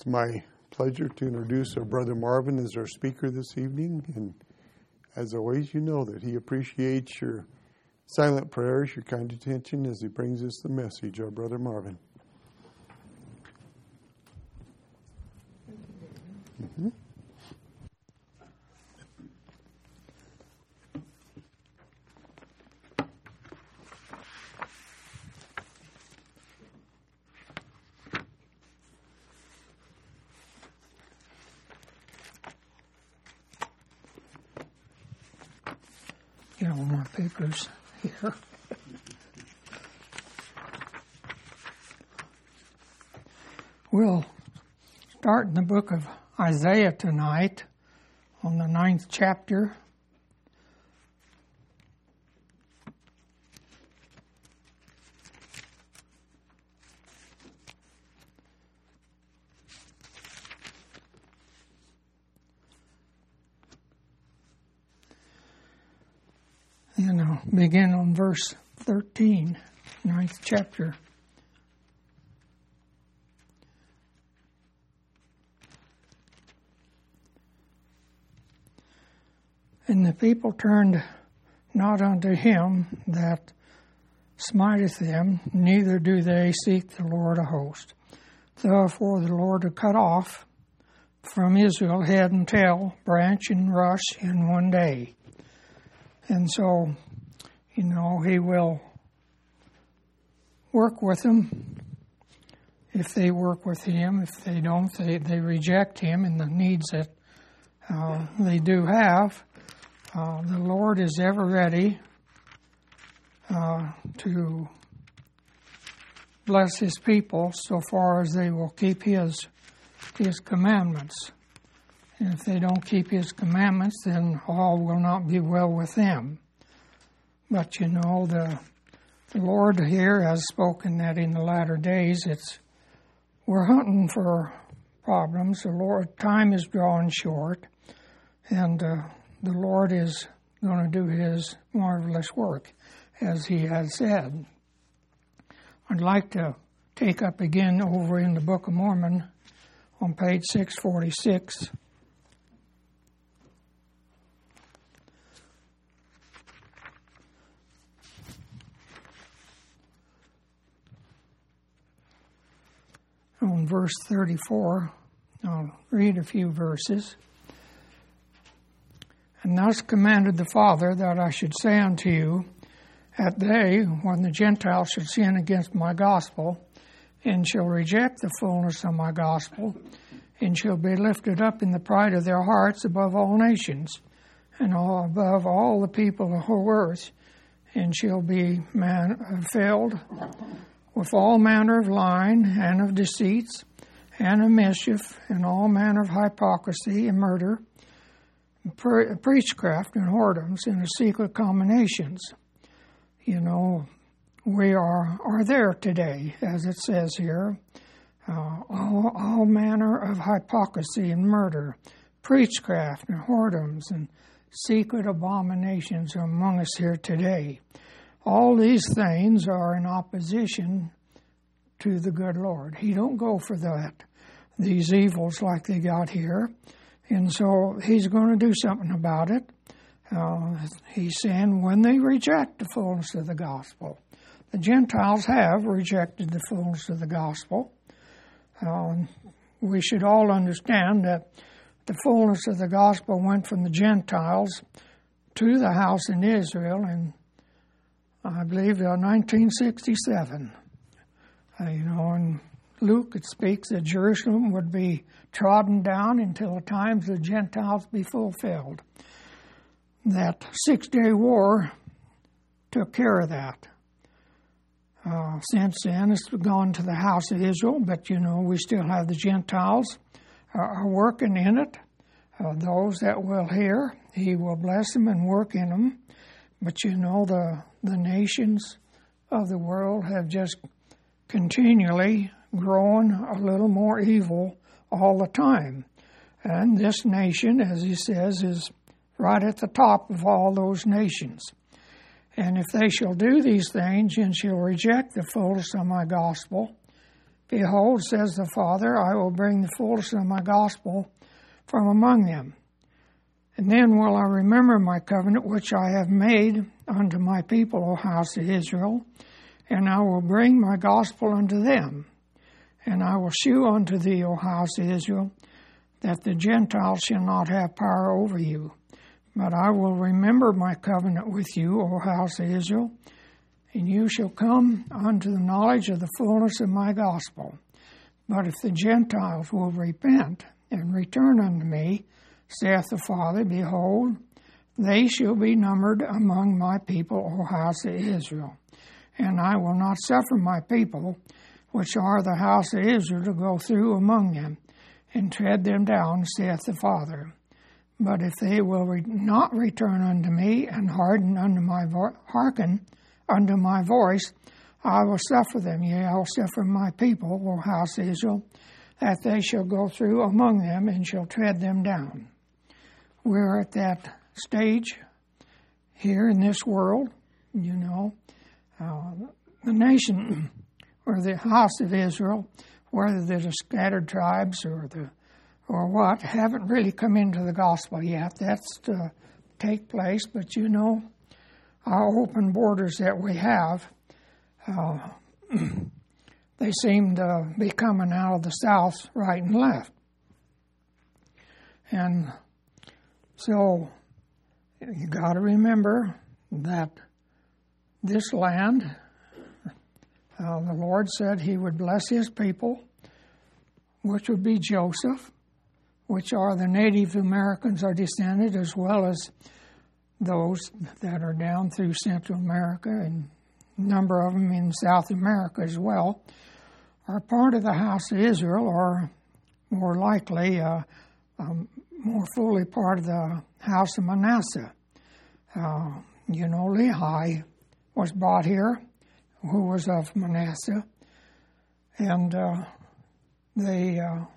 It's my pleasure to introduce our brother Marvin as our speaker this evening. And as always, you know that he appreciates your silent prayers, your kind attention as he brings us the message. Our brother Marvin. Mm-hmm. Get all my papers here. We'll start in the book of Isaiah tonight on the 9th chapter. And I'll begin on verse 13, 9th chapter. And the people turned not unto him that smiteth them, neither do they seek the Lord of hosts. Therefore the Lord had cut off from Israel head and tail, branch and rush in one day. And so, he will work with them if they work with him. If they don't, they reject him and the needs that they do have. The Lord is ever ready to bless his people so far as they will keep his commandments. And if they don't keep his commandments, then all will not be well with them. But the Lord here has spoken that in the latter days we're hunting for problems. The Lord, time is drawing short, and the Lord is going to do his marvelous work, as he has said. I'd like to take up again over in the Book of Mormon on page 646. On verse 34, I'll read a few verses. And thus commanded the Father that I should say unto you, at day when the Gentiles should sin against my gospel, and shall reject the fullness of my gospel, and shall be lifted up in the pride of their hearts above all nations, and above all the people of the whole earth, and shall be filled with all manner of lying and of deceits and of mischief and all manner of hypocrisy and murder, priestcraft and whoredoms and of secret combinations. We are there today, as it says here. All manner of hypocrisy and murder, priestcraft and whoredoms and secret abominations are among us here today. All these things are in opposition to the good Lord. He don't go for these evils like they got here. And so he's going to do something about it. He's saying when they reject the fullness of the gospel. The Gentiles have rejected the fullness of the gospel. We should all understand that the fullness of the gospel went from the Gentiles to the house in Israel in, I believe, 1967. In Luke it speaks that Jerusalem would be trodden down until the times of the Gentiles be fulfilled. That 6-day war took care of that. Since then, it's gone to the house of Israel, but we still have the Gentiles are working in it. Those that will hear, he will bless them and work in them. But the nations of the world have just continually grown a little more evil all the time. And this nation, as he says, is right at the top of all those nations. And if they shall do these things and shall reject the fullness of my gospel, Behold, says the Father, I will bring the fullness of my gospel from among them. And then will I remember my covenant which I have made unto my people, O house of Israel, and I will bring my gospel unto them. And I will shew unto thee, O house of Israel, that the Gentiles shall not have power over you. But I will remember my covenant with you, O house of Israel, and you shall come unto the knowledge of the fullness of my gospel. But if the Gentiles will repent and return unto me, saith the Father, behold, they shall be numbered among my people, O house of Israel. And I will not suffer my people, which are the house of Israel, to go through among them, and tread them down, saith the Father. But if they will not return unto me, and hearken unto my voice, I will suffer them, yea, I will suffer my people, O house of Israel, that they shall go through among them, and shall tread them down. We're at that stage here in this world, the nation, or the house of Israel, whether they're the scattered tribes or what, haven't really come into the gospel yet. That's to take place, but our open borders that we have, they seem to be coming out of the south, right and left. And so you got to remember that this land, the Lord said He would bless His people, which would be Joseph, which are the Native Americans are descended, as well as those that are down through Central America, and a number of them in South America as well, are part of the house of Israel, or more likely, more fully part of the house of Manasseh. Lehi was brought here, who was of Manasseh, and they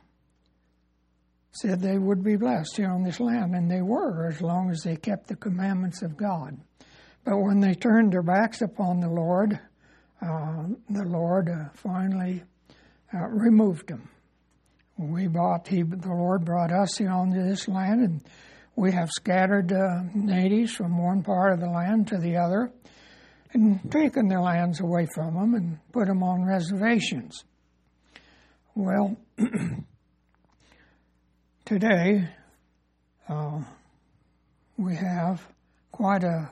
said they would be blessed here on this land, and they were, as long as they kept the commandments of God. But when they turned their backs upon the Lord finally removed them. The Lord brought us here onto this land, and we have scattered natives from one part of the land to the other, and taken their lands away from them and put them on reservations. Well, today we have quite a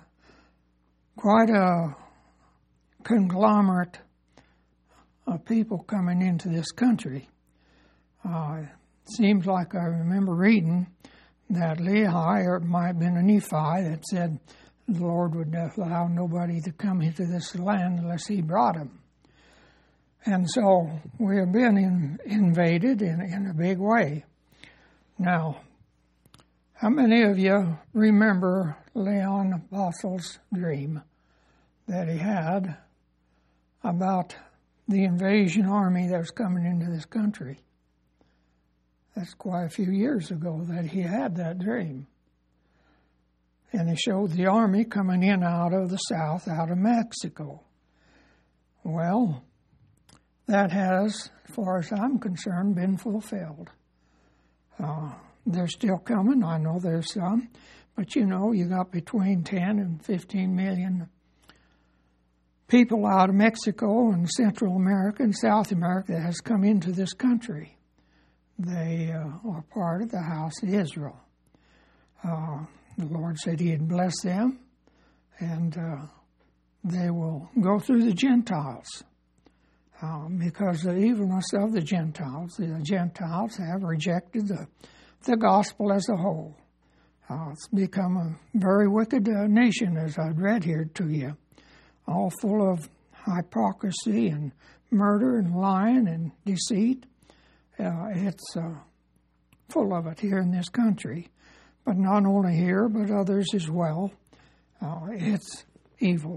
conglomerate of people coming into this country. Seems like I remember reading that Lehi, or it might have been a Nephi, that said the Lord would allow nobody to come into this land unless He brought them. And so we have been invaded in a big way. Now, how many of you remember Leon Apostle's dream that he had about the invasion army that was coming into this country? That's quite a few years ago that he had that dream. And he showed the army coming in out of the south, out of Mexico. Well, that has, as far as I'm concerned, been fulfilled. They're still coming. I know there's some. But you got between 10 and 15 million people out of Mexico and Central America and South America that has come into this country. They are part of the house of Israel. The Lord said He'd bless them, and they will go through the Gentiles. Because of the evilness of the Gentiles have rejected the gospel as a whole. It's become a very wicked nation, as I've read here to you, all full of hypocrisy and murder and lying and deceit. It's full of it here in this country, but not only here, but others as well. It's evil.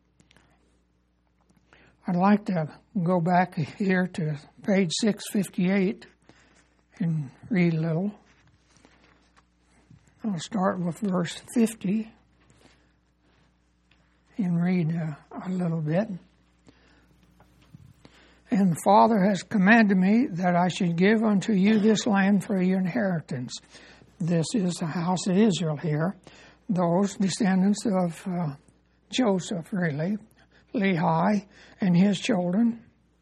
I'd like to go back here to page 658 and read a little. I'll start with verse 50 and read a little bit. And the Father has commanded me that I should give unto you this land for your inheritance. This is the house of Israel here. Those descendants of Joseph, really, Lehi and his children.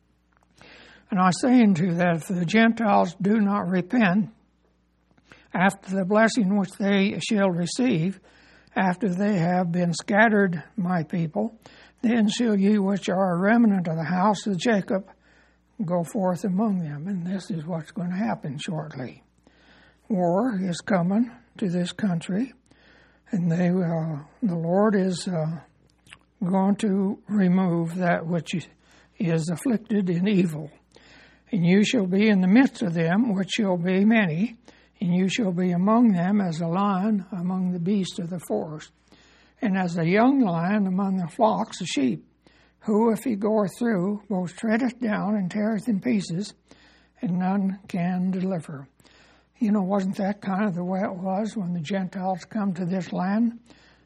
And I say unto you that if the Gentiles do not repent, after the blessing which they shall receive, after they have been scattered, my people, then shall ye which are a remnant of the house of Jacob go forth among them. And this is what's going to happen shortly. War is coming to this country, and the Lord is going to remove that which is afflicted in evil. And you shall be in the midst of them, which shall be many, and you shall be among them as a lion among the beasts of the forest, and as a young lion among the flocks of sheep, who, if he goeth through, both treadeth down and teareth in pieces, and none can deliver. You know, wasn't that kind of the way it was when the Gentiles come to this land?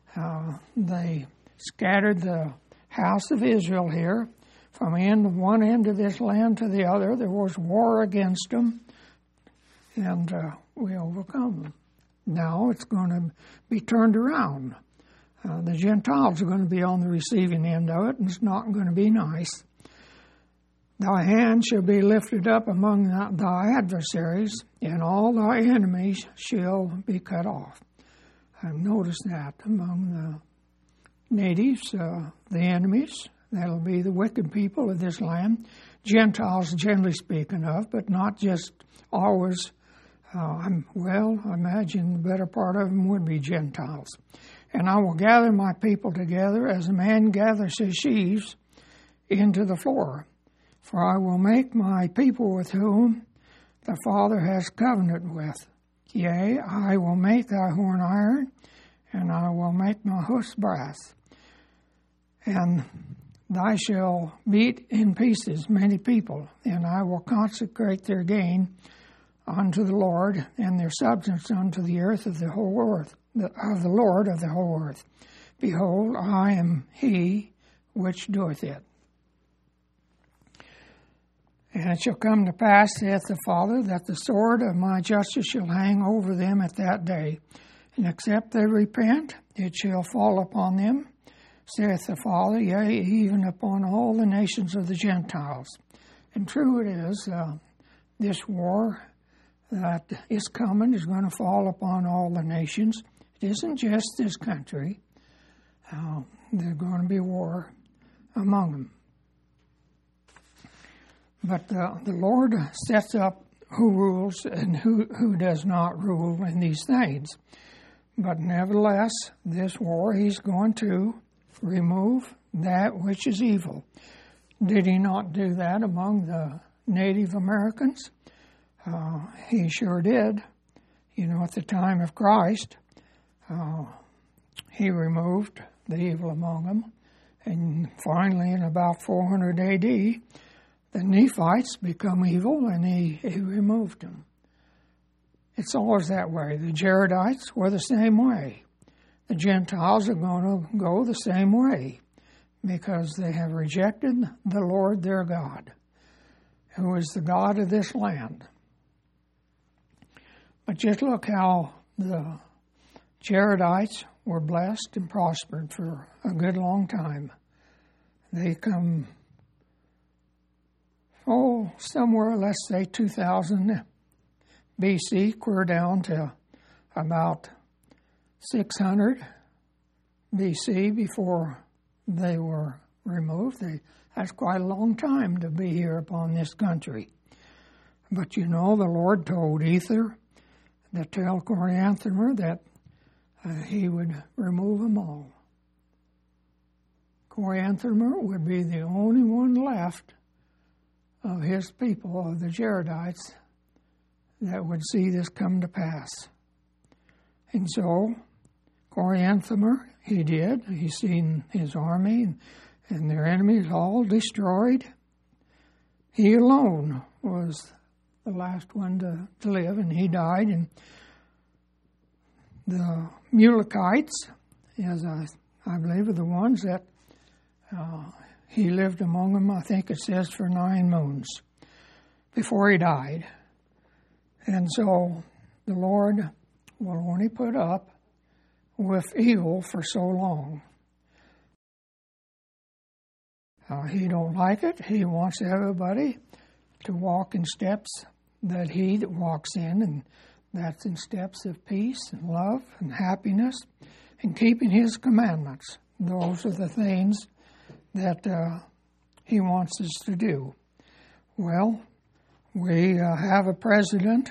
They scattered the house of Israel here from one end of this land to the other. There was war against them, and we overcome them. Now it's going to be turned around. The Gentiles are going to be on the receiving end of it, and it's not going to be nice. Thy hand shall be lifted up among thy adversaries, and all thy enemies shall be cut off. I've noticed that among the natives, the enemies, that'll be the wicked people of this land. Gentiles, generally speaking of, but not just always. I imagine the better part of them would be Gentiles. And I will gather my people together as a man gathers his sheaves into the floor. For I will make my people with whom the Father has covenant with. Yea, I will make thy horn iron, and I will make my hoofs brass. And thou shalt beat in pieces many people, and I will consecrate their gain unto the Lord, and their substance unto the earth of the whole earth, of the Lord of the whole earth. Behold, I am he which doeth it. And it shall come to pass, saith the Father, that the sword of my justice shall hang over them at that day. And except they repent, it shall fall upon them, saith the Father, yea, even upon all the nations of the Gentiles. And true it is, this war that is coming is going to fall upon all the nations. It isn't just this country. There's going to be war among them. But the Lord sets up who rules and who does not rule in these things. But nevertheless, this war, he's going to remove that which is evil. Did he not do that among the Native Americans? He sure did. You know, at the time of Christ, he removed the evil among them. And finally, in about 400 A.D., the Nephites become evil, and he removed them. It's always that way. The Jaredites were the same way. The Gentiles are going to go the same way because they have rejected the Lord their God, who is the God of this land. But just look how the Jaredites were blessed and prospered for a good long time. They come, somewhere, let's say 2000 BC, clear down to about 600 BC before they were removed. That's quite a long time to be here upon this country. But you know, the Lord told Ether to tell Corianthmer that he would remove them all. Corianthmer would be the only one left of his people, of the Jaredites, that would see this come to pass. And so, Corianthmer, he did. He seen his army and their enemies all destroyed. He alone was the last one to live, and he died. And the Mulekites, as I believe, are the ones that he lived among them, I think it says, for 9 moons before he died. And so the Lord will only put up with evil for so long. He don't like it. He wants everybody to walk in steps that he walks in, and that's in steps of peace and love and happiness and keeping his commandments. Those are the things that he wants us to do. Well, we have a president.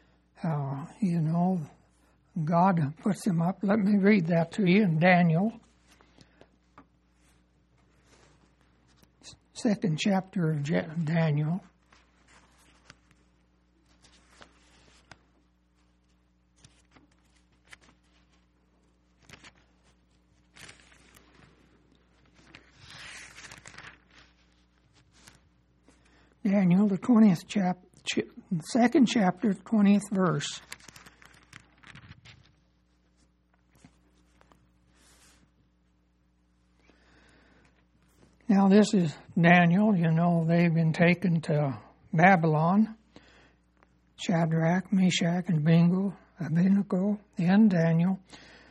God puts him up. Let me read that to you in Daniel. 2nd chapter of Daniel. Daniel, the 20th chapter, 2nd chapter, 20th verse. Now this is Daniel. They've been taken to Babylon. Shadrach, Meshach, and Abednego, and Daniel.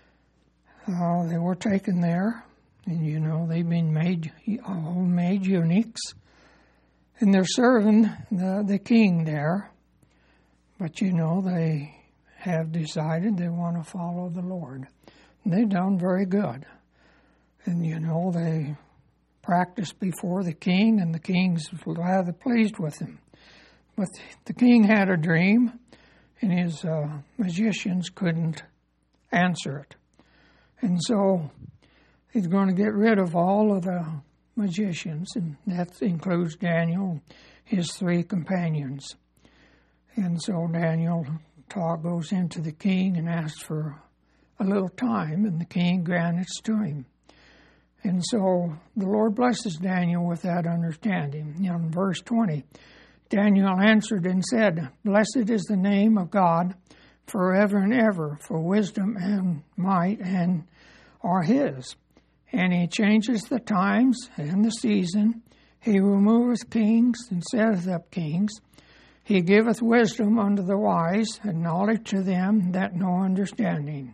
They were taken there, and they've been made eunuchs. And they're serving the king there. But, they have decided they want to follow the Lord. And they've done very good. And, they practiced before the king, and the king's rather pleased with them. But the king had a dream, and his magicians couldn't answer it. And so he's going to get rid of all of the magicians, and that includes Daniel, his 3 companions. And so Daniel goes into the king and asks for a little time, and the king grants it to him. And so the Lord blesses Daniel with that understanding. In verse 20, Daniel answered and said, "Blessed is the name of God forever and ever, for wisdom and might are his. And he changes the times and the season. He removeth kings and setteth up kings. He giveth wisdom unto the wise, and knowledge to them that know understanding.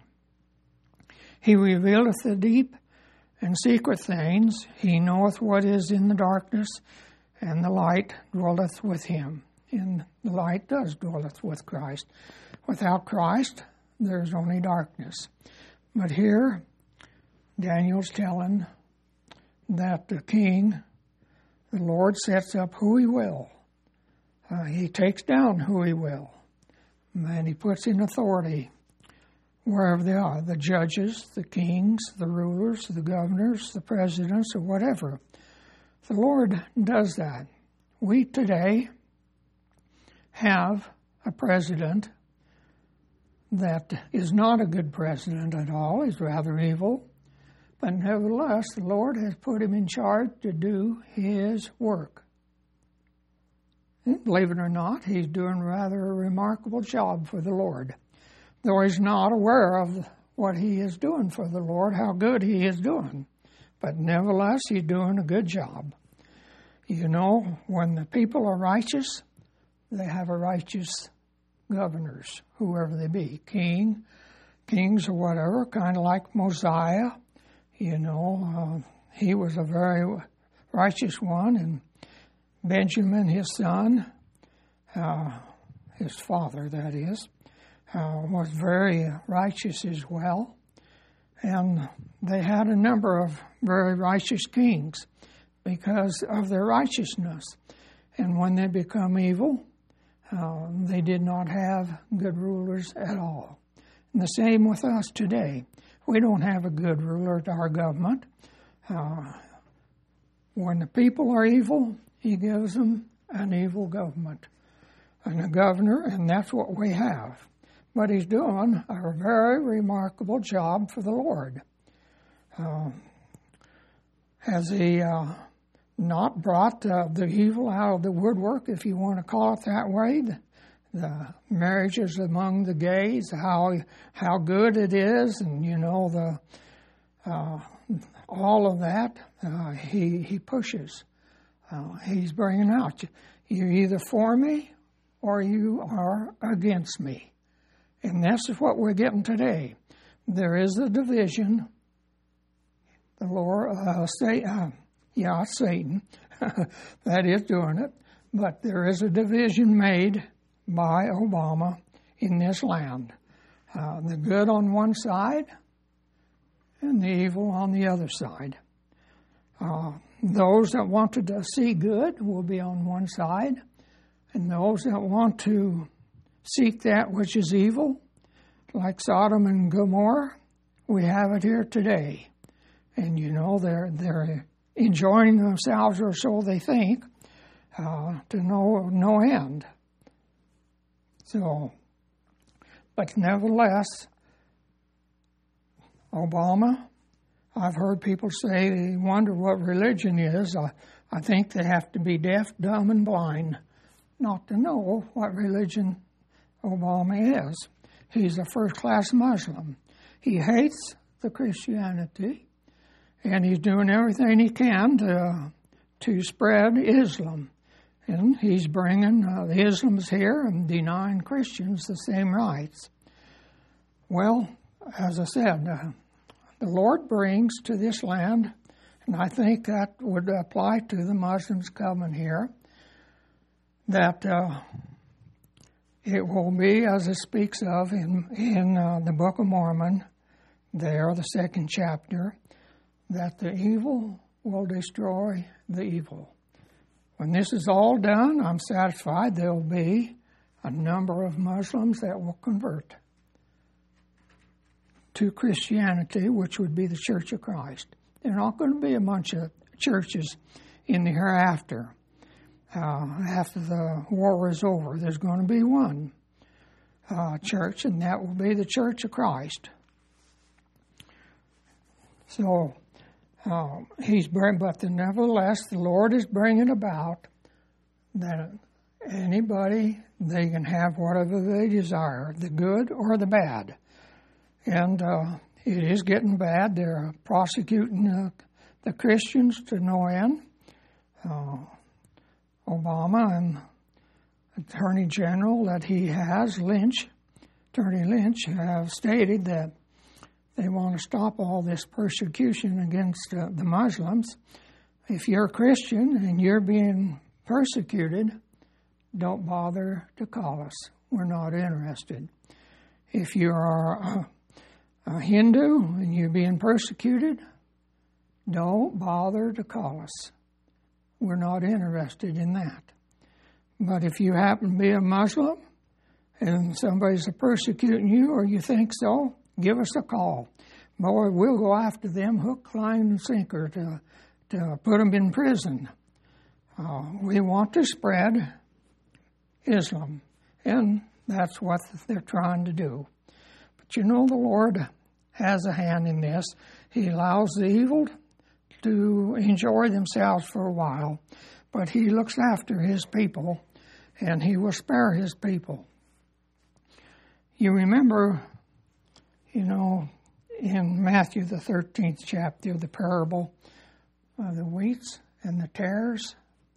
He revealeth the deep and secret things. He knoweth what is in the darkness, and the light dwelleth with him." And the light does dwelleth with Christ. Without Christ, there's only darkness. But here, Daniel's telling that the king, the Lord sets up who he will. He takes down who he will. And he puts in authority wherever they are, the judges, the kings, the rulers, the governors, the presidents, or whatever. The Lord does that. We today have a president that is not a good president at all. He's rather evil. But nevertheless, the Lord has put him in charge to do his work. And believe it or not, he's doing rather a remarkable job for the Lord. Though he's not aware of what he is doing for the Lord, how good he is doing. But nevertheless, he's doing a good job. When the people are righteous, they have a righteous governors, whoever they be, kings or whatever, kind of like Mosiah. He was a very righteous one, and Benjamin, his son, his father, that is, was very righteous as well. And they had a number of very righteous kings because of their righteousness. And when they become evil, they did not have good rulers at all. And the same with us today. We don't have a good ruler to our government. When the people are evil, he gives them an evil government and a governor, and that's what we have. But he's doing a very remarkable job for the Lord. Has he not brought the evil out of the woodwork, if you want to call it that way? The marriages among the gays, how good it is, and all of that, he pushes. He's bringing out, you're either for me or you are against me. And that's what we're getting today. There is a division. The Lord, Satan, that is doing it. But there is a division made by Obama in this land. The good on one side and the evil on the other side. Those that want to see good will be on one side, and those that want to seek that which is evil, like Sodom and Gomorrah, we have it here today. And you know, they're enjoying themselves, or so they think, to no end. So, but nevertheless, Obama, I've heard people say they wonder what religion is. I think they have to be deaf, dumb, and blind not to know what religion Obama is. He's a first-class Muslim. He hates the Christianity, and he's doing everything he can to spread Islam. And he's bringing the Islams here and denying Christians the same rights. Well, as I said, the Lord brings to this land, and I think that would apply to the Muslims coming here, that it will be, as it speaks of in the Book of Mormon, there, the 2nd chapter, that the evil will destroy the evil. When this is all done, I'm satisfied there will be a number of Muslims that will convert to Christianity, which would be the Church of Christ. There are not going to be a bunch of churches in the hereafter. After the war is over, there's going to be one church, and that will be the Church of Christ. So, nevertheless, the Lord is bringing about that anybody, they can have whatever they desire, the good or the bad. And it is getting bad. They're prosecuting the Christians to no end. Obama and Attorney General that he has, Attorney Lynch, have stated that they want to stop all this persecution against the Muslims. If you're a Christian and you're being persecuted, don't bother to call us. We're not interested. If you are a Hindu and you're being persecuted, don't bother to call us. We're not interested in that. But if you happen to be a Muslim and somebody's persecuting you or you think so, give us a call. Boy, we'll go after them hook, line, and sinker to put them in prison. We want to spread Islam, and that's what they're trying to do. But you know, the Lord has a hand in this. He allows the evil to enjoy themselves for a while, but He looks after His people, and He will spare His people. You remember, in Matthew, the 13th chapter, the parable of the wheats and the tares.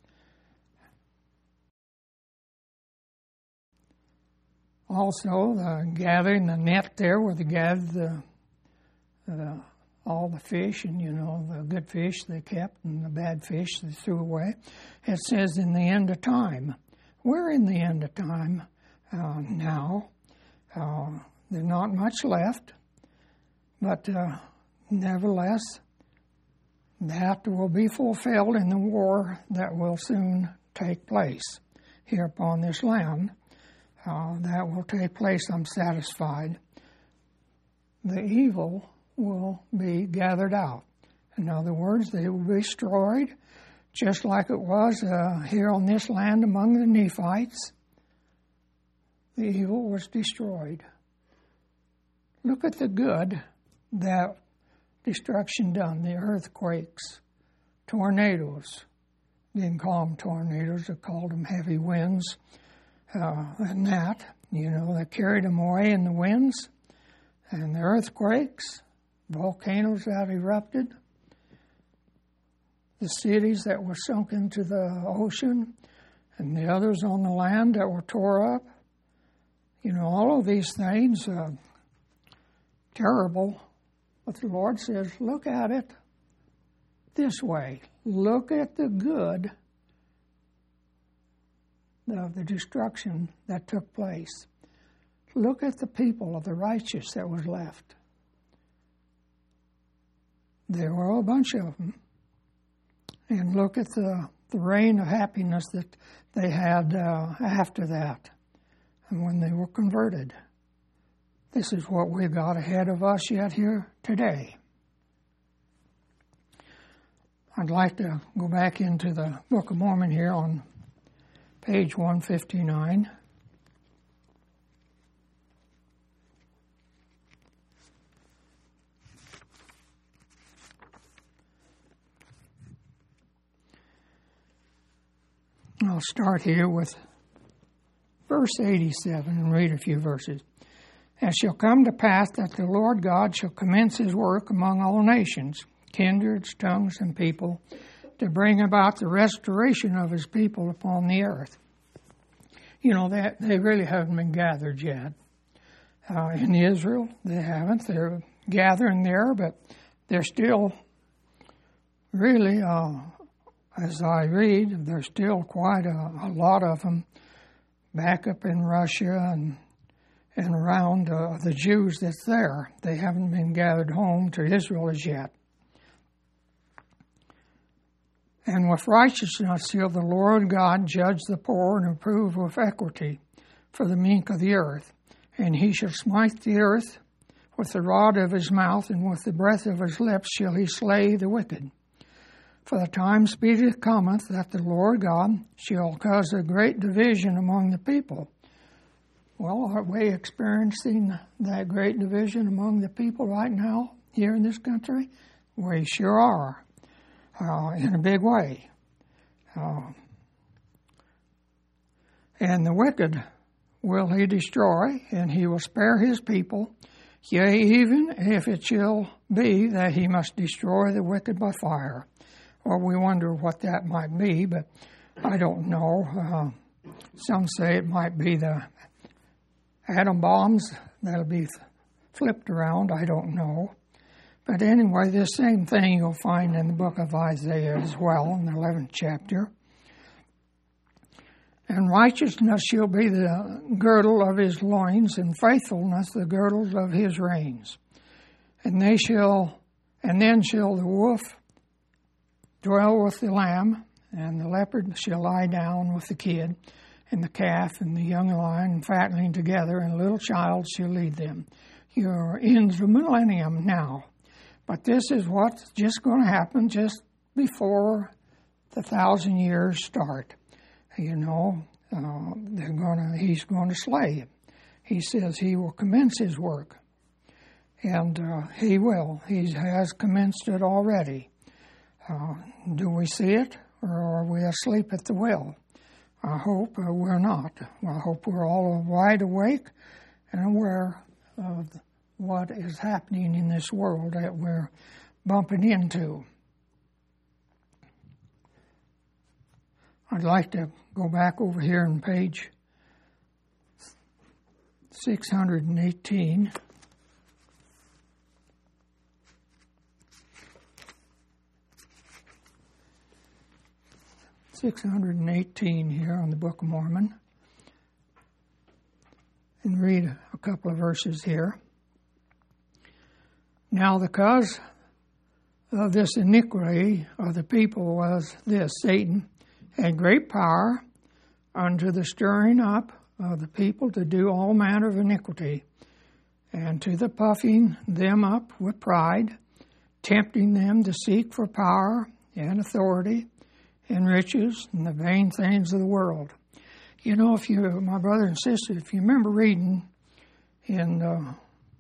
Also, gathering the net there where they gathered all the fish, and the good fish they kept and the bad fish they threw away. It says in the end of time. We're in the end of time now. There's not much left, but nevertheless, that will be fulfilled in the war that will soon take place here upon this land. That will take place, I'm satisfied. The evil will be gathered out. In other words, they will be destroyed, just like it was here on this land among the Nephites. The evil was destroyed. Look at the good that destruction done, the earthquakes, tornadoes. They didn't call them tornadoes, they called them heavy winds. And that, they carried them away in the winds, and the earthquakes, volcanoes that erupted, the cities that were sunk into the ocean, and the others on the land that were tore up. You know, all of these things, terrible. But the Lord says, look at it this way. Look at the good of the destruction that took place. Look at the people of the righteous that was left. There were a bunch of them. And look at the reign of happiness that they had after that, and when they were converted. This is what we've got ahead of us yet here today. I'd like to go back into the Book of Mormon here on page 159. I'll start here with verse 87 and read a few verses. "And shall come to pass that the Lord God shall commence his work among all nations, kindreds, tongues, and people, to bring about the restoration of his people upon the earth." You know, that they really haven't been gathered yet. In Israel, they haven't. They're gathering there, but they're still really, as I read, there's still quite a lot of them back up in Russia and around the Jews that's there. They haven't been gathered home to Israel as yet. "And with righteousness shall the Lord God judge the poor and approve with equity for the meek of the earth. And he shall smite the earth with the rod of his mouth, and with the breath of his lips shall he slay the wicked. For the time speedeth cometh that the Lord God shall cause a great division among the people." Well, are we experiencing that great division among the people right now here in this country? We sure are, in a big way. "And the wicked will he destroy, and he will spare his people, yea, even if it shall be that he must destroy the wicked by fire." Well, we wonder what that might be, but I don't know. Some say it might be the atom bombs that'll be flipped around. I don't know. But anyway, this same thing you'll find in the book of Isaiah as well, in the 11th chapter. "And righteousness shall be the girdle of his loins, and faithfulness the girdles of his reins. And then shall the wolf dwell with the lamb, and the leopard shall lie down with the kid, and the calf and the young lion fattening together, and a little child shall lead them." You're in the millennium now, but this is what's just going to happen just before the 1,000 years start. You know, he's going to slay him. He says he will commence his work, and he will. He has commenced it already. Do we see it, or are we asleep at the wheel? I hope we're not. I hope we're all wide awake and aware of what is happening in this world that we're bumping into. I'd like to go back over here on page 618. 618 here on the Book of Mormon, and read a couple of verses here. "Now the cause of this iniquity of the people was this: Satan had great power unto the stirring up of the people to do all manner of iniquity, and to the puffing them up with pride, tempting them to seek for power and authority and riches and the vain things of the world." You know, if you, my brother and sister, if you remember reading in the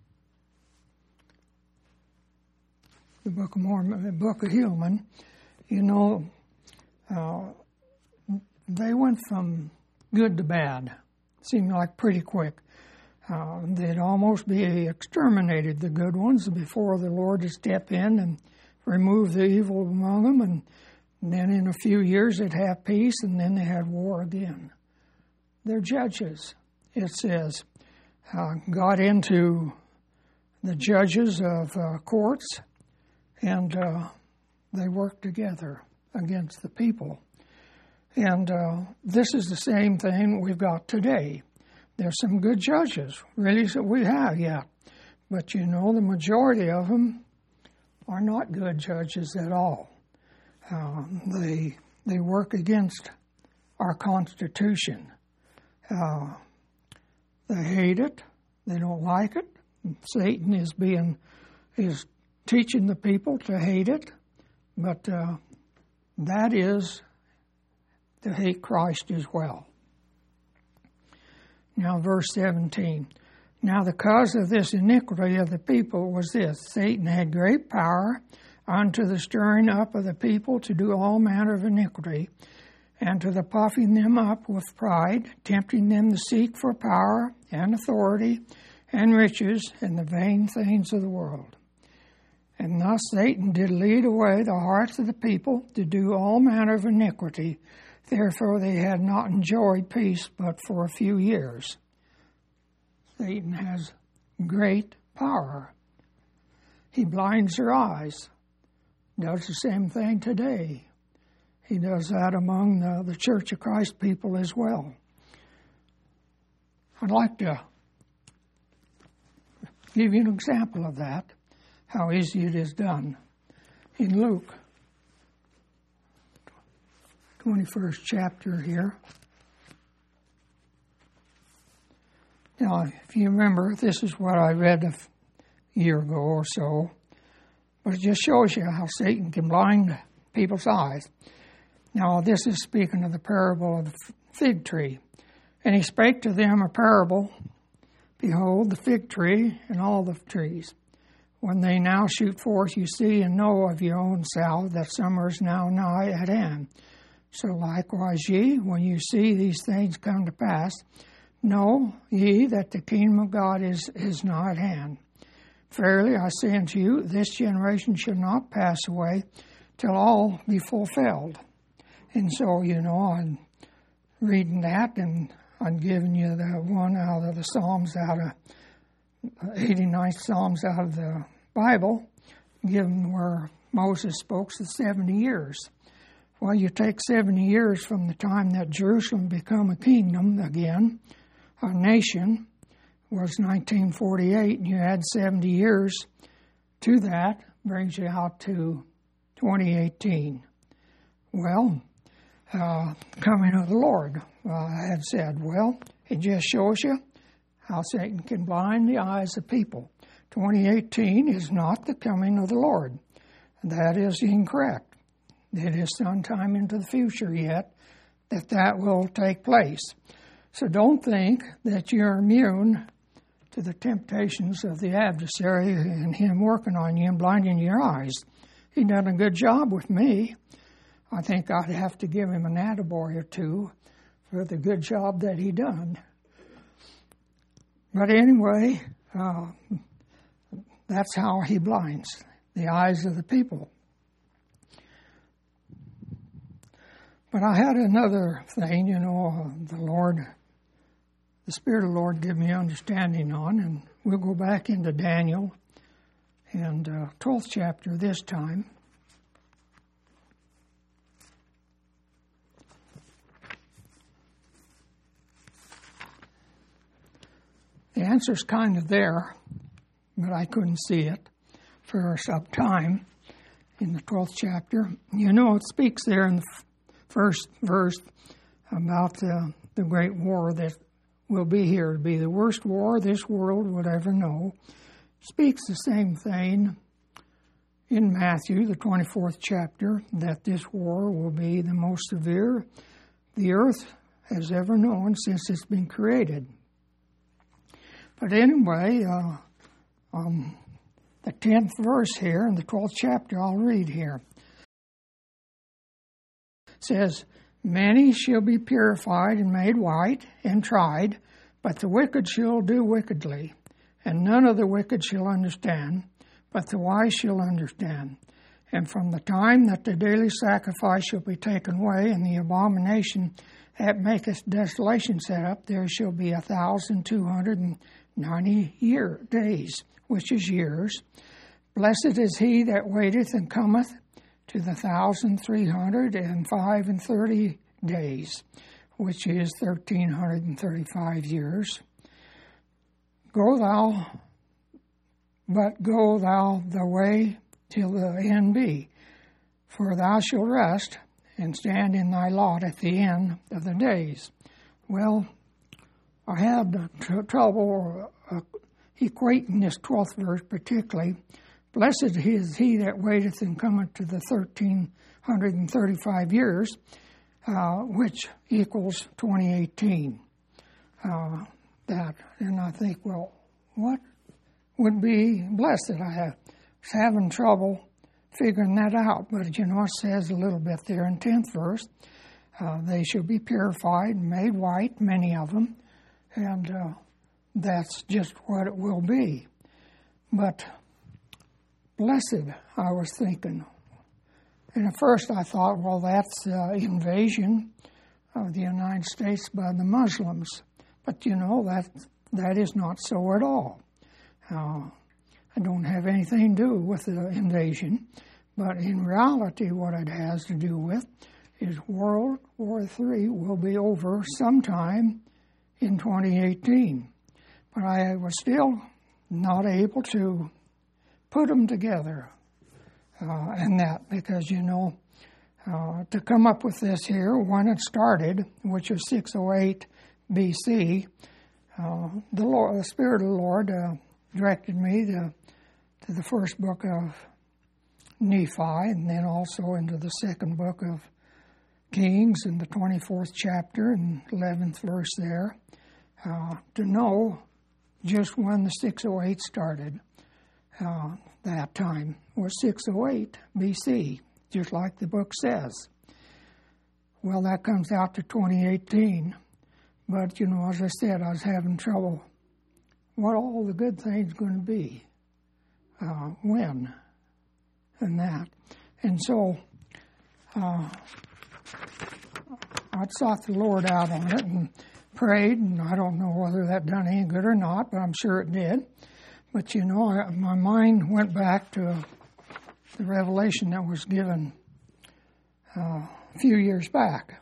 Book of Mormon, the Book of Helaman, you know, they went from good to bad. Seemed like pretty quick. They'd almost be exterminated, the good ones, before the Lord would step in and remove the evil among them, and And then in a few years they'd have peace, and then they had war again. They're judges, it says. Got into the judges of courts, and they worked together against the people. And this is the same thing we've got today. There's some good judges, really, that we have, yeah. But the majority of them are not good judges at all. They work against our Constitution. They hate it. They don't like it. Satan is teaching the people to hate it. But that is to hate Christ as well. Now, verse 17. Now, the cause of this iniquity of the people was this: Satan had great power unto the stirring up of the people to do all manner of iniquity, and to the puffing them up with pride, tempting them to seek for power and authority and riches and the vain things of the world. And thus Satan did lead away the hearts of the people to do all manner of iniquity. Therefore they had not enjoyed peace but for a few years. Satan has great power. He blinds their eyes. Does the same thing today. He does that among the Church of Christ people as well. I'd like to give you an example of that, how easy it is done. In Luke, 21st chapter here. Now, if you remember, this is what I read a year ago or so, but it just shows you how Satan can blind people's eyes. Now, this is speaking of the parable of the fig tree. And he spake to them a parable. Behold, the fig tree and all the trees. When they now shoot forth, you see and know of your own self that summer is now nigh at hand. So likewise ye, when you see these things come to pass, know ye that the kingdom of God is nigh at hand. Verily I say unto you, this generation shall not pass away till all be fulfilled. And so, I'm reading that, and I'm giving you the one out of the Psalms, out of 89th Psalms out of the Bible, given where Moses spoke the 70 years. Well, you take 70 years from the time that Jerusalem become a kingdom again, a nation, was 1948, and you add 70 years to that, brings you out to 2018. Well, coming of the Lord, I had said, well, it just shows you how Satan can blind the eyes of people. 2018 is not the coming of the Lord. That is incorrect. It is sometime into the future yet that will take place. So don't think that you're immune to the temptations of the adversary and him working on you and blinding your eyes. He done a good job with me. I think I'd have to give him an attaboy or two for the good job that he done. But anyway, that's how he blinds the eyes of the people. But I had another thing, the Spirit of the Lord gave me understanding on, and we'll go back into Daniel and 12th chapter this time. The answer's kind of there, but I couldn't see it for some time in the 12th chapter. It speaks there in the first verse about the great war that will be here. It'll be the worst war this world would ever know. It speaks the same thing in Matthew, the 24th chapter, that this war will be the most severe the earth has ever known since it's been created. But anyway, the 10th verse here in the 12th chapter, I'll read here. It says, many shall be purified and made white and tried, but the wicked shall do wickedly. And none of the wicked shall understand, but the wise shall understand. And from the time that the daily sacrifice shall be taken away, and the abomination that maketh desolation set up, there shall be 1,290 days, which is years. Blessed is he that waiteth and cometh to the 1,335 days, which is 1,335 years. Go thou the way till the end be, for thou shalt rest and stand in thy lot at the end of the days. Well, I had trouble equating this 12th verse particularly. Blessed is he that waiteth and cometh to the 1,335 years, which equals 2018. And I think, well, what would be blessed? I was having trouble figuring that out, but it says a little bit there in 10th verse. They shall be purified, made white, many of them, and that's just what it will be. But blessed, I was thinking. And at first I thought, well, that's invasion of the United States by the Muslims. But, that is not so at all. I don't have anything to do with the invasion. But in reality, what it has to do with is World War III will be over sometime in 2018. But I was still not able to put them together, and that because, to come up with this here, when it started, which was 608 BC, the Spirit of the Lord directed me to the first book of Nephi, and then also into the second book of Kings in the 24th chapter and 11th verse there, to know just when the 608 started. That time was 608 BC, just like the book says. Well, that comes out to 2018. But, as I said, I was having trouble. What all the good things going to be? When? And that. And so I sought the Lord out on it and prayed, and I don't know whether that done any good or not, but I'm sure it did. But, my mind went back to the revelation that was given a few years back.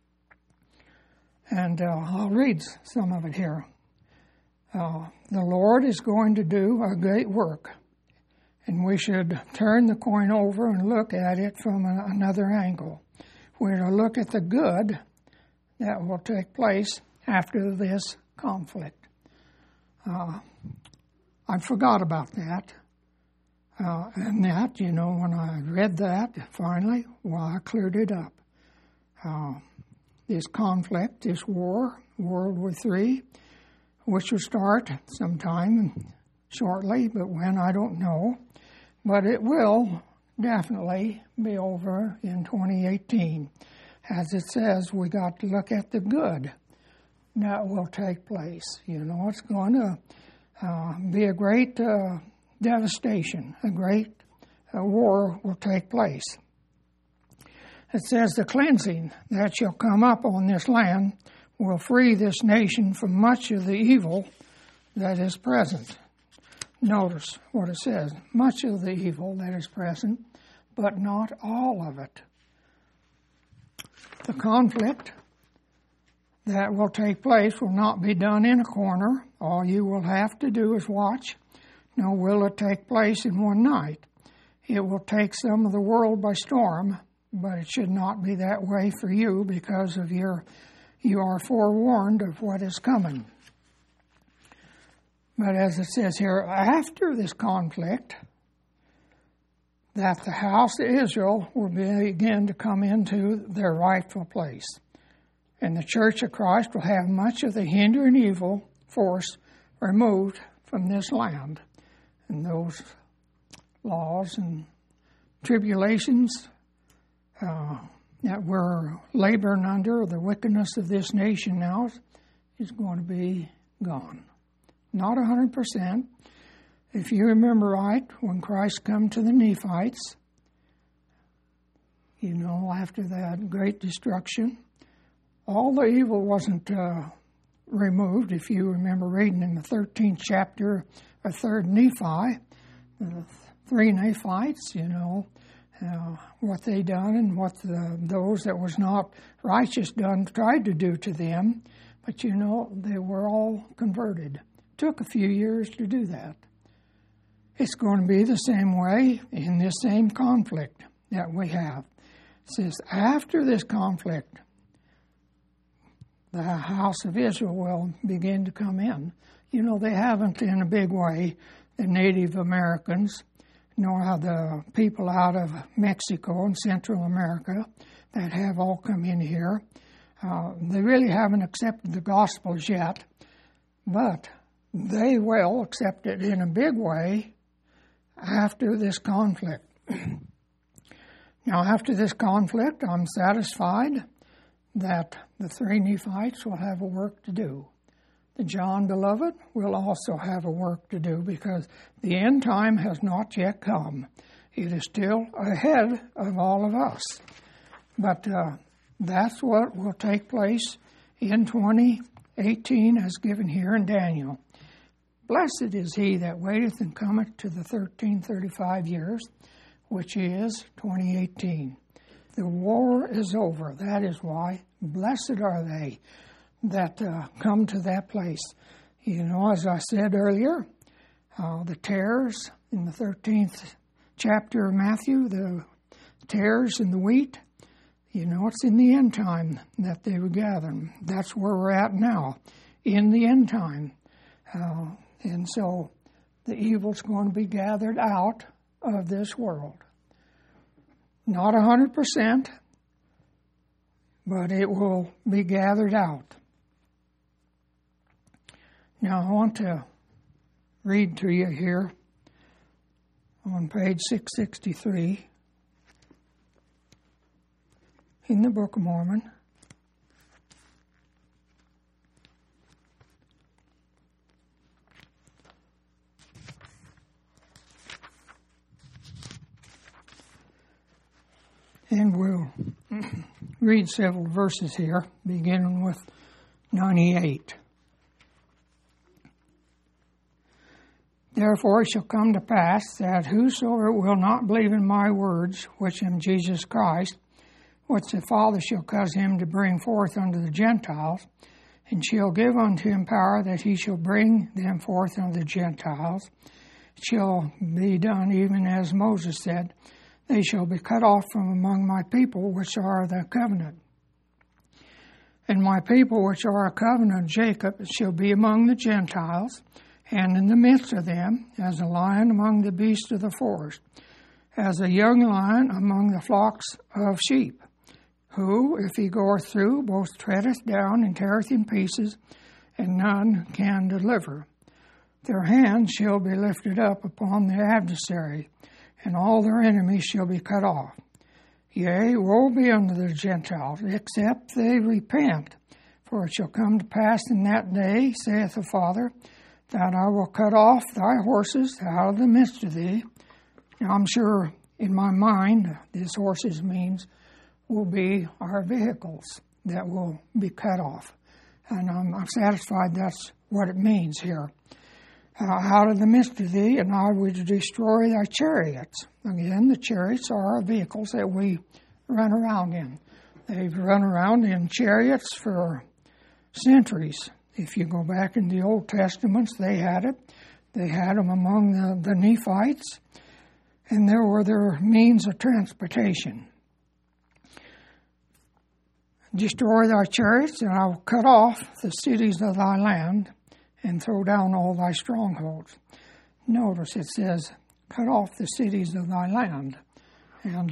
And I'll read some of it here. The Lord is going to do a great work, and we should turn the coin over and look at it from another angle. We're to look at the good that will take place after this conflict. I forgot about that. And that, when I read that, finally, I cleared it up. This conflict, this war, World War III, which will start sometime shortly, but when, I don't know. But it will definitely be over in 2018. As it says, we got to look at the good that will take place. It's going to be a great devastation, a great war will take place. It says, the cleansing that shall come up on this land will free this nation from much of the evil that is present. Notice what it says, much of the evil that is present, but not all of it. The conflict that will take place will not be done in a corner. All you will have to do is watch. Nor will it take place in one night. It will take some of the world by storm, but it should not be that way for you because of you are forewarned of what is coming. But as it says here, after this conflict, that the house of Israel will begin to come into their rightful place. And the Church of Christ will have much of the hindering evil force removed from this land. And those laws and tribulations that we're laboring under, the wickedness of this nation now, is going to be gone. Not 100%. If you remember right, when Christ come to the Nephites, After that great destruction, all the evil wasn't removed. If you remember reading in the 13th chapter of 3rd Nephi, the three Nephites, what they done and what those that was not righteous done tried to do to them. But, they were all converted. Took a few years to do that. It's going to be the same way in this same conflict that we have. It says, after this conflict, the house of Israel will begin to come in. They haven't in a big way, the Native Americans, nor the people out of Mexico and Central America that have all come in here. They really haven't accepted the Gospels yet, but they will accept it in a big way after this conflict. Now, after this conflict, I'm satisfied that the three Nephites will have a work to do. The John Beloved will also have a work to do because the end time has not yet come. It is still ahead of all of us. But that's what will take place in 2018 as given here in Daniel. Blessed is he that waiteth and cometh to the 1335 years, which is 2018. The war is over. That is why. Blessed are they that come to that place. As I said earlier, the tares in the 13th chapter of Matthew, the tares in the wheat, it's in the end time that they were gathered. That's where we're at now, in the end time. And so the evil's going to be gathered out of this world. Not 100%, but it will be gathered out. Now I want to read to you here on page 663 in the Book of Mormon. And we'll read several verses here, beginning with 98. Therefore it shall come to pass that whosoever will not believe in my words, which am Jesus Christ, which the Father shall cause him to bring forth unto the Gentiles, and shall give unto him power that he shall bring them forth unto the Gentiles, shall be done even as Moses said, they shall be cut off from among my people, which are the covenant. And my people, which are a covenant of Jacob, shall be among the Gentiles, and in the midst of them, as a lion among the beasts of the forest, as a young lion among the flocks of sheep, who, if he goeth through, both treadeth down and teareth in pieces, and none can deliver. Their hands shall be lifted up upon the adversary, and all their enemies shall be cut off. Yea, woe be unto the Gentiles, except they repent. For it shall come to pass in that day, saith the Father, that I will cut off thy horses out of the midst of thee. Now I'm sure in my mind, this horses means will be our vehicles that will be cut off. And I'm satisfied that's what it means here. Out of the midst of thee, and I will destroy thy chariots. Again, the chariots are our vehicles that we run around in. They've run around in chariots for centuries. If you go back in the Old Testaments, they had it. They had them among the Nephites, and there were their means of transportation. Destroy thy chariots, and I will cut off the cities of thy land, and throw down all thy strongholds. Notice it says, cut off the cities of thy land. And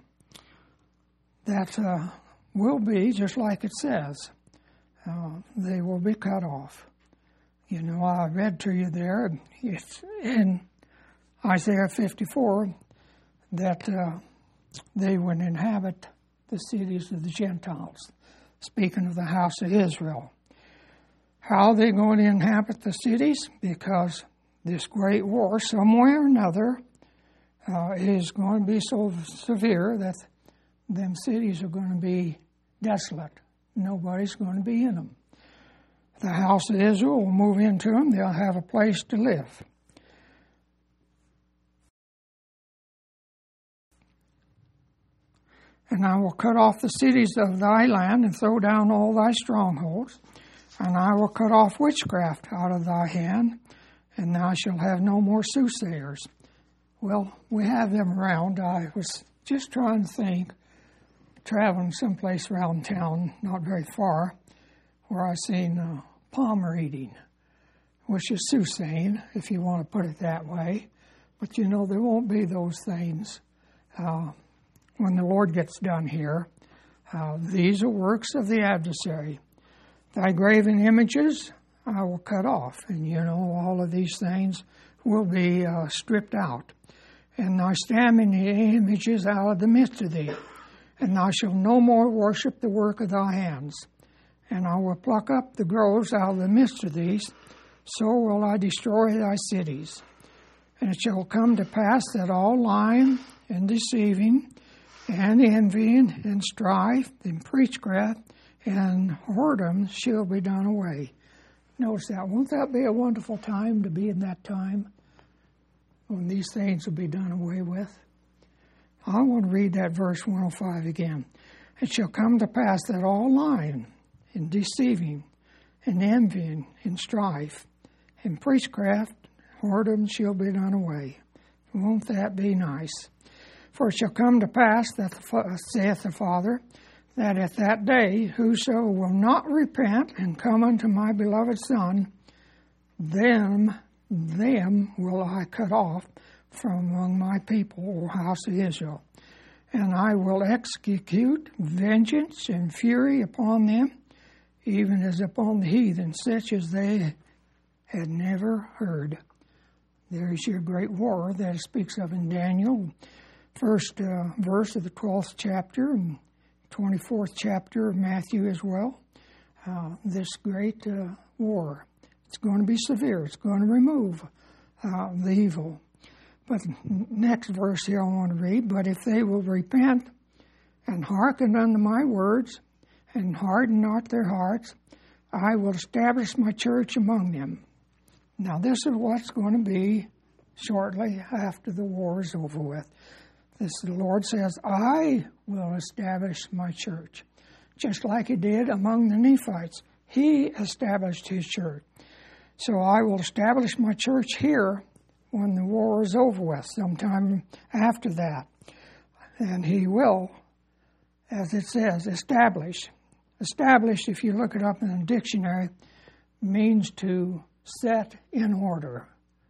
that will be just like it says. They will be cut off. I read to you there, it's in Isaiah 54, that they would inhabit the cities of the Gentiles, speaking of the house of Israel. How are they going to inhabit the cities? Because this great war, some way or another, is going to be so severe that them cities are going to be desolate. Nobody's going to be in them. The house of Israel will move into them. They'll have a place to live. And I will cut off the cities of thy land and throw down all thy strongholds. And I will cut off witchcraft out of thy hand, and thou shalt have no more soothsayers. Well, we have them around. I was just trying to think, traveling someplace around town, not very far, where I seen palm reading, which is soothsaying, if you want to put it that way. But you know, there won't be those things when the Lord gets done here. These are works of the adversary. Thy graven images I will cut off, and you know, all of these things will be stripped out. And thy stamping images out of the midst of thee, and thou shalt no more worship the work of thy hands. And I will pluck up the groves out of the midst of these, so will I destroy thy cities. And it shall come to pass that all lying and deceiving and envying and strife and preachcraft and whoredom shall be done away. Notice that. Won't that be a wonderful time to be in that time when these things will be done away with? I want to read that verse 105 again. It shall come to pass that all lying and deceiving and envying and strife and priestcraft, whoredom shall be done away. Won't that be nice? For it shall come to pass that, saith the Father, that at that day whoso will not repent and come unto my beloved Son, them will I cut off from among my people, or house of Israel. And I will execute vengeance and fury upon them, even as upon the heathen, such as they had never heard. There is your great war that it speaks of in Daniel, first verse of the 12th chapter, and 24th chapter of Matthew as well. This great war. It's going to be severe. It's going to remove the evil. But next verse here I want to read, but if they will repent and hearken unto my words and harden not their hearts, I will establish my church among them. Now this is what's going to be shortly after the war is over with. The Lord says, I will establish my church. Just like he did among the Nephites. He established his church. So I will establish my church here when the war is over with, sometime after that. And he will, as it says, establish. Establish, if you look it up in a dictionary, means to set in order.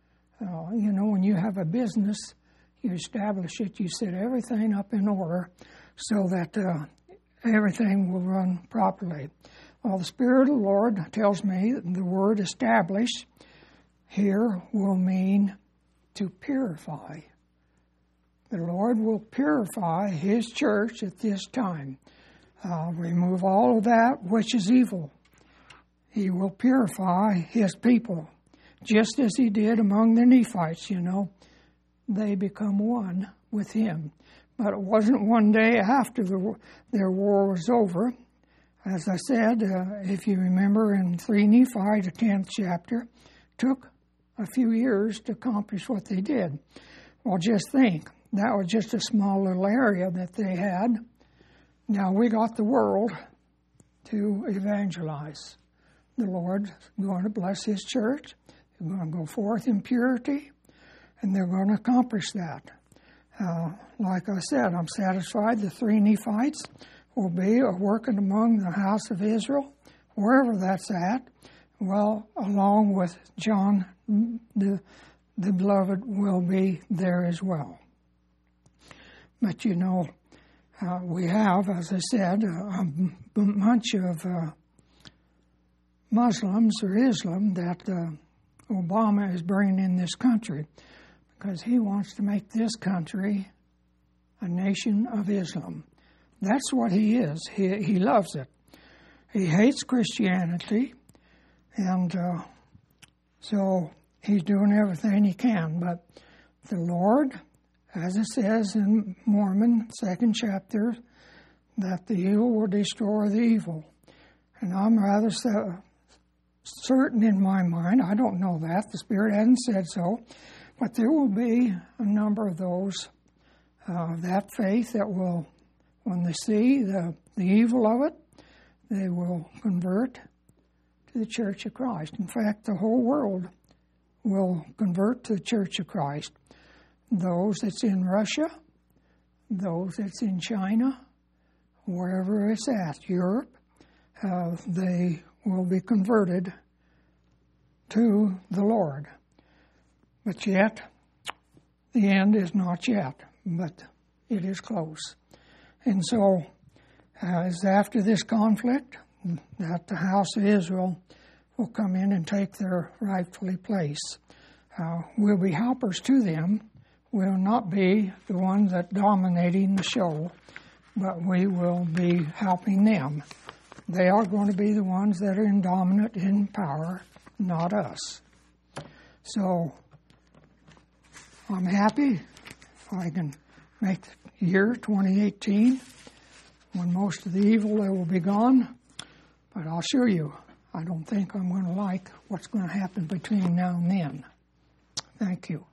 When you have a business, you establish it, you set everything up in order so that everything will run properly. Well, the Spirit of the Lord tells me that the word establish here will mean to purify. The Lord will purify his church at this time. Remove all of that which is evil. He will purify his people, just as he did among the Nephites, They become one with him. But it wasn't one day after their war was over. As I said, if you remember in 3 Nephi, the 10th chapter, took a few years to accomplish what they did. Well, just think, that was just a small little area that they had. Now we got the world to evangelize. The Lord's going to bless his church. They're going to go forth in purity, and they're going to accomplish that. Like I said, I'm satisfied the 3 Nephites will be working among the house of Israel, wherever that's at. Well, along with John, the beloved, will be there as well. But we have, as I said, a bunch of Muslims or Islam that Obama is bringing in this country because he wants to make this country a nation of Islam. That's what he is. He loves it. He hates Christianity, and so he's doing everything he can. But the Lord, as it says in Mormon, 2nd chapter, that the evil will destroy the evil. And I'm rather certain in my mind, I don't know that, the Spirit hasn't said so, but there will be a number of those, that faith that will, when they see the evil of it, they will convert to the Church of Christ. In fact, the whole world will convert to the Church of Christ. Those that's in Russia, those that's in China, wherever it's at, Europe, they will be converted to the Lord. But yet, the end is not yet, but it is close. And so, as after this conflict, that the house of Israel will come in and take their rightfully place. We'll be helpers to them. We'll not be the ones that dominating the show, but we will be helping them. They are going to be the ones that are dominant in power, not us. So, I'm happy if I can make the year 2018 when most of the evil will be gone. But I'll assure you, I don't think I'm going to like what's going to happen between now and then. Thank you.